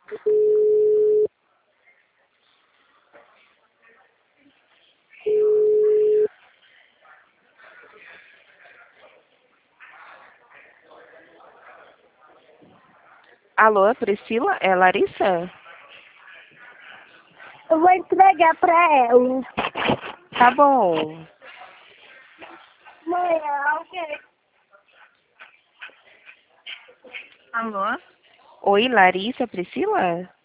Alô, Priscila? É Larissa? Eu vou entregar pra ela. Tá bom. Mãe, ok. Alô? Oi, Larissa, Priscila?